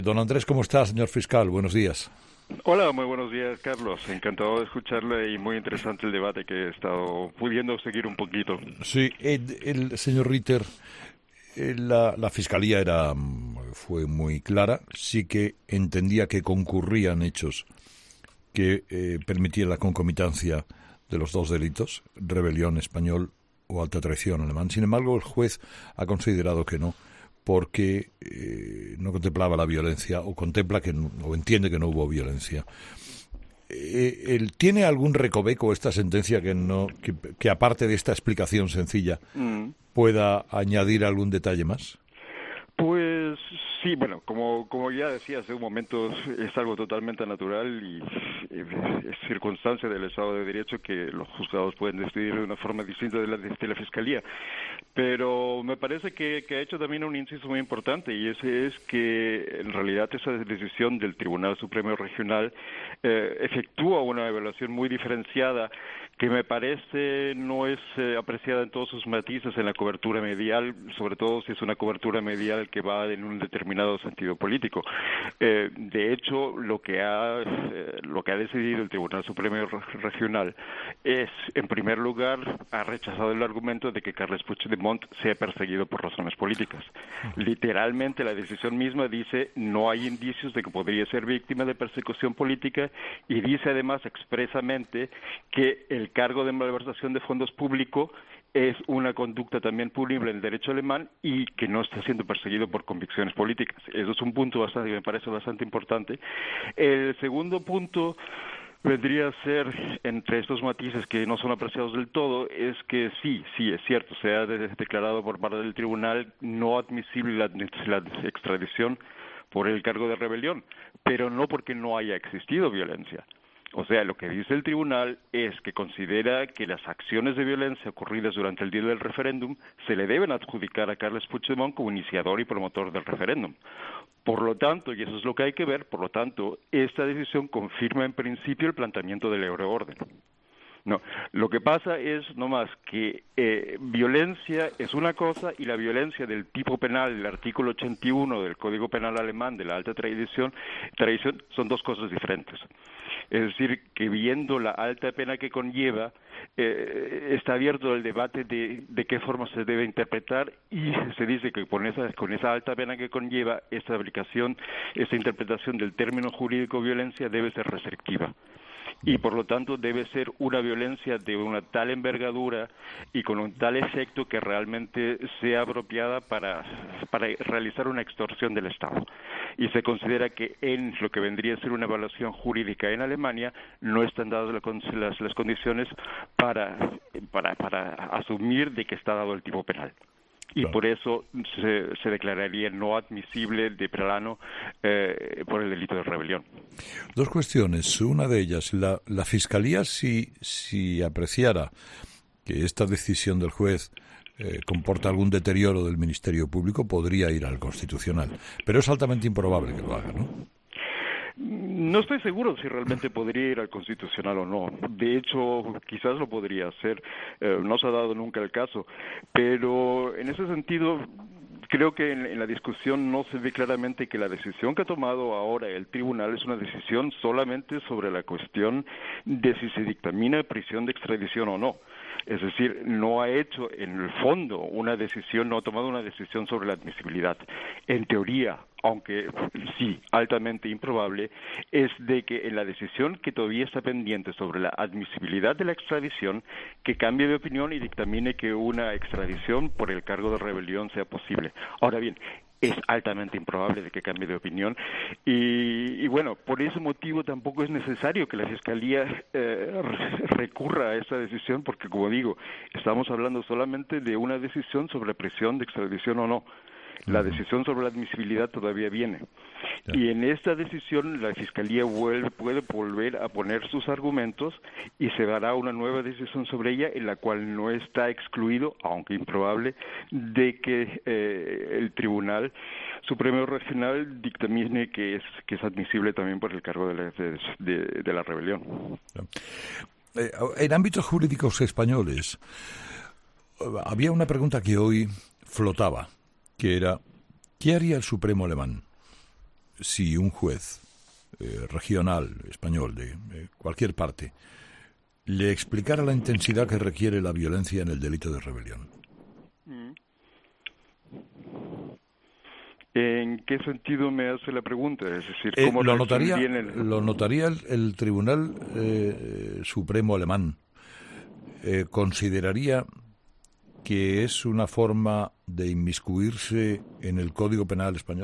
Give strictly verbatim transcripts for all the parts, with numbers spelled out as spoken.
Don Andrés, ¿cómo está, señor fiscal? Buenos días. Hola, muy buenos días, Carlos. Encantado de escucharle y muy interesante el debate que he estado pudiendo seguir un poquito. Sí, el, el señor Ritter, la, la Fiscalía era fue muy clara, sí que entendía que concurrían hechos que eh, permitían la concomitancia de los dos delitos, rebelión español o alta traición alemán. Sin embargo, el juez ha considerado que no, porque eh, no contemplaba la violencia o contempla que no, o entiende que no hubo violencia. Eh, ¿él ¿Tiene algún recoveco esta sentencia que no que, que aparte de esta explicación sencilla mm. pueda añadir algún detalle más? Pues sí, bueno, como como ya decía hace un momento, es algo totalmente natural y es circunstancia del Estado de Derecho que los juzgados pueden decidir de una forma distinta de la de la Fiscalía. Pero me parece que, que ha hecho también un inciso muy importante, y ese es que en realidad esa decisión del Tribunal Supremo Regional eh, efectúa una evaluación muy diferenciada que me parece no es eh, apreciada en todos sus matices en la cobertura medial, sobre todo si es una cobertura medial que va en un determinado sentido político. Eh, de hecho, lo que ha eh, lo que ha decidido el Tribunal Supremo Regional es, en primer lugar, ha rechazado el argumento de que Carles Puigdemont sea perseguido por razones políticas. Literalmente, la decisión misma dice no hay indicios de que podría ser víctima de persecución política, y dice además expresamente que el cargo de malversación de fondos públicos es una conducta también punible en el derecho alemán y que no está siendo perseguido por convicciones políticas. Eso es un punto bastante que me parece bastante importante. El segundo punto vendría a ser, entre estos matices que no son apreciados del todo, es que sí, sí, es cierto, se ha de- declarado por parte del tribunal no admisible la, la extradición por el cargo de rebelión, pero no porque no haya existido violencia. O sea, lo que dice el tribunal es que considera que las acciones de violencia ocurridas durante el día del referéndum se le deben adjudicar a Carles Puigdemont como iniciador y promotor del referéndum. Por lo tanto, y eso es lo que hay que ver, por lo tanto, esta decisión confirma en principio el planteamiento del euroorden. No, lo que pasa es nomás que eh, violencia es una cosa y la violencia del tipo penal, el artículo ochenta y uno del Código Penal alemán de la alta tradición, tradición son dos cosas diferentes. Es decir, que viendo la alta pena que conlleva, eh, está abierto el debate de, de qué forma se debe interpretar, y se dice que con esa, con esa alta pena que conlleva, esta aplicación, esta interpretación del término jurídico violencia debe ser restrictiva. Y por lo tanto debe ser una violencia de una tal envergadura y con un tal efecto que realmente sea apropiada para, para realizar una extorsión del Estado. Y se considera que en lo que vendría a ser una evaluación jurídica en Alemania no están dadas las, las condiciones para, para, para asumir de que está dado el tipo penal. Y claro, por eso se, se declararía no admisible de plano eh, por el delito de rebelión. Dos cuestiones. Una de ellas, la, la Fiscalía, si, si apreciara que esta decisión del juez eh, comporta algún deterioro del Ministerio Público, podría ir al Constitucional. Pero es altamente improbable que lo haga, ¿no? No estoy seguro si realmente podría ir al Constitucional o no. De hecho, quizás lo podría hacer. Eh, no se ha dado nunca el caso. Pero en ese sentido, creo que en, en la discusión no se ve claramente que la decisión que ha tomado ahora el tribunal es una decisión solamente sobre la cuestión de si se dictamina prisión de extradición o no. Es decir, no ha hecho en el fondo una decisión, no ha tomado una decisión sobre la admisibilidad. En teoría, aunque sí, altamente improbable, es de que en la decisión que todavía está pendiente sobre la admisibilidad de la extradición, que cambie de opinión y dictamine que una extradición por el cargo de rebelión sea posible. Ahora bien, es altamente improbable de que cambie de opinión y, y bueno, por ese motivo tampoco es necesario que la Fiscalía eh, recurra a esa decisión, porque como digo, estamos hablando solamente de una decisión sobre prisión de extradición o no. La decisión sobre la admisibilidad todavía viene. Y en esta decisión la Fiscalía vuelve, puede volver a poner sus argumentos y se dará una nueva decisión sobre ella, en la cual no está excluido, aunque improbable, de que eh, el Tribunal Supremo Regional dictamine que es que es admisible también por el cargo de la, de, de, de la rebelión. Eh, en ámbitos jurídicos españoles había una pregunta que hoy flotaba, que era, ¿qué haría el Supremo alemán si un juez eh, regional español de eh, cualquier parte le explicara la intensidad que requiere la violencia en el delito de rebelión? ¿En qué sentido me hace la pregunta? Es decir, Eh, ¿cómo lo notaría, el... lo notaría el, el Tribunal eh, Supremo alemán. Eh, ¿Consideraría que es una forma de inmiscuirse en el Código Penal español?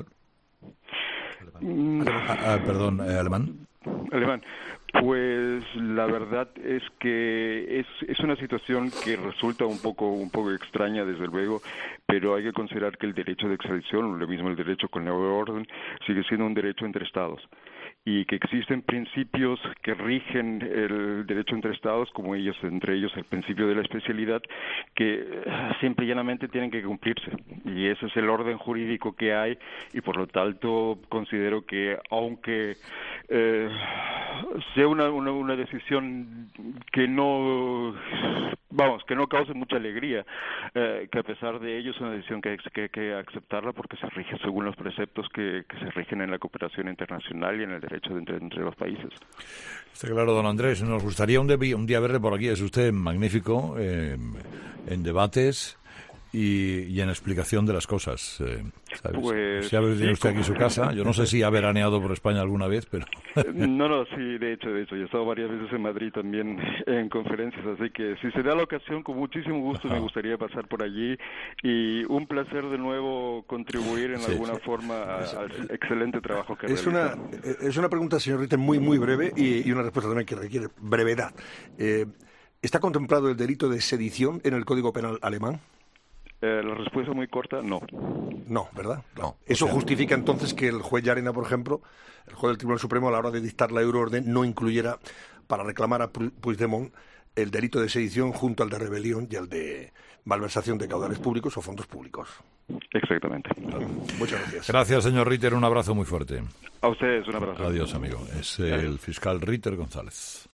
Mm. Ah, ah, perdón, eh, alemán. Alemán. Pues la verdad es que es, es una situación que resulta un poco un poco extraña, desde luego, pero hay que considerar que el derecho de extradición, lo mismo el derecho con la orden, sigue siendo un derecho entre Estados, y que existen principios que rigen el derecho entre Estados, como ellos, entre ellos el principio de la especialidad, que simple y llanamente tienen que cumplirse. Y ese es el orden jurídico que hay, y por lo tanto considero que, aunque eh, sea una, una, una decisión que no, vamos, que no cause mucha alegría, eh, que a pesar de ello es una decisión que hay que, que aceptarla, porque se rige según los preceptos que, que se rigen en la cooperación internacional y en el derecho de entre, entre los países. Está claro, don Andrés. Nos gustaría un, de, un día verle por aquí. Es usted magnífico eh, en debates y, y en explicación de las cosas. Eh, ¿sabes? Pues, ya tiene sí, usted como... aquí su casa. Yo no sé si ha veraneado por España alguna vez, pero... No, no, sí, de hecho, de hecho. Yo he estado varias veces en Madrid también en conferencias, así que si se da la ocasión, con muchísimo gusto me gustaría pasar por allí, y un placer de nuevo contribuir en sí, alguna sí. forma a, al excelente trabajo que es realizan. Una, es una pregunta, señor Ritter, muy, muy breve, y, y una respuesta también que requiere brevedad. Eh, ¿Está contemplado el delito de sedición en el Código Penal alemán? Eh, la respuesta muy corta, no. No, ¿verdad? No. Eso o sea, justifica entonces que el juez Llarena, por ejemplo, el juez del Tribunal Supremo, a la hora de dictar la euroorden, no incluyera, para reclamar a Puigdemont, el delito de sedición junto al de rebelión y al de malversación de caudales públicos o fondos públicos. Exactamente. Muchas gracias. Gracias, señor Ritter. Un abrazo muy fuerte. A ustedes, un abrazo. Adiós, amigo. Es el fiscal Ritter González.